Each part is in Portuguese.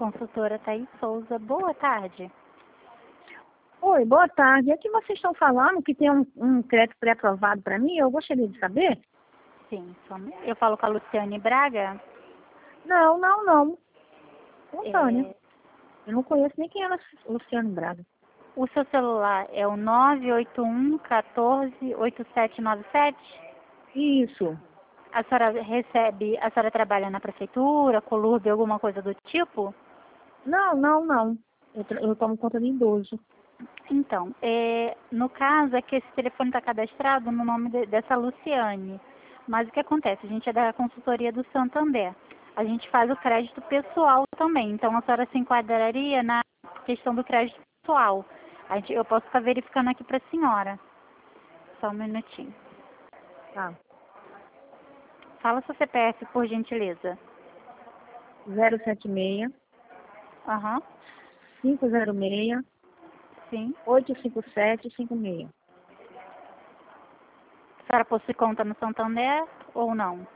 consultora Thaís Souza. Boa tarde. Oi, boa tarde. É que vocês estão falando que tem um crédito pré-aprovado para mim? Eu gostaria de saber. Sim, eu falo com a Luciane Braga. Não. Antônia. Eu não conheço nem quem é Luciano Braga. O seu celular é o 981 14 8797? Isso. A senhora trabalha na prefeitura, Colurbe, alguma coisa do tipo? Não. Eu tomo conta de idoso. Então, no caso é que esse telefone está cadastrado no nome dessa Luciane. Mas o que acontece? A gente é da consultoria do Santander. A gente faz o crédito pessoal também. Então, a senhora se enquadraria na questão do crédito pessoal. Eu posso estar verificando aqui para a senhora. Só um minutinho. Tá. Fala seu CPF, por gentileza. 076 Aham. 506 Sim. 85756. A senhora possui conta no Santander ou não?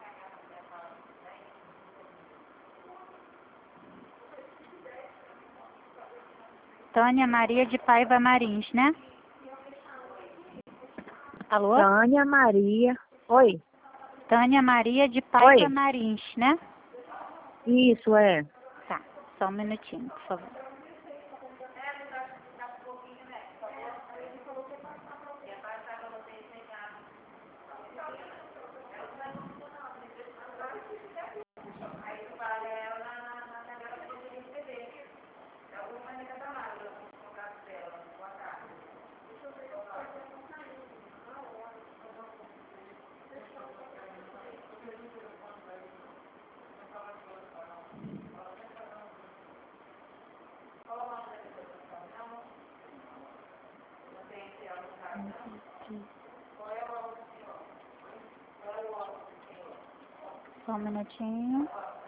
Tânia Maria de Paiva Marins, né? Alô? Tânia Maria. Oi. Tânia Maria de Paiva Oi. Marins, né? Isso, é. Tá, só um minutinho, por favor. Só um minutinho.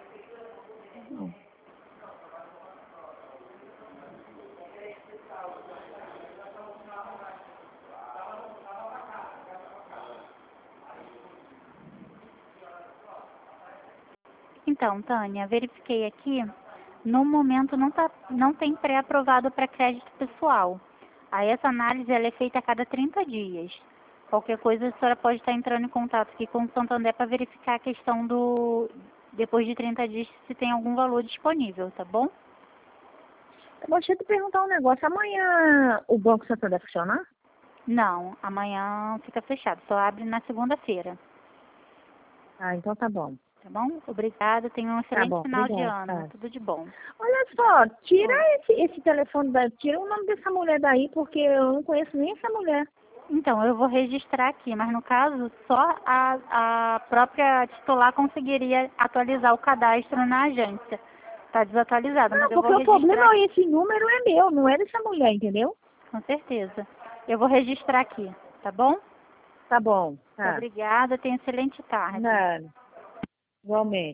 Então, Tânia, verifiquei aqui. No momento não tem pré-aprovado para crédito pessoal. Aí essa análise ela é feita a cada 30 dias. Qualquer coisa a senhora pode estar entrando em contato aqui com o Santander para verificar a questão depois de 30 dias, se tem algum valor disponível, tá bom? Deixa eu te perguntar um negócio. Amanhã o Banco Santander vai funcionar? Não, amanhã fica fechado. Só abre na segunda-feira. Ah, então tá bom. Tá bom? Obrigada. Tenha um Tá excelente bom, final de obrigada. ano. Tudo de bom. Olha só, tira esse telefone tira o nome dessa mulher daí, porque eu não conheço nem essa mulher. Então, eu vou registrar aqui, mas no caso, só a própria titular conseguiria atualizar o cadastro na agência. Está desatualizado, mas Não, eu vou porque o registrar problema aqui. esse número é meu, não é dessa mulher, entendeu? Com certeza. Eu vou registrar aqui, tá bom? Tá bom, Muito tá. obrigada, tenha excelente tarde. Nada. Igualmente.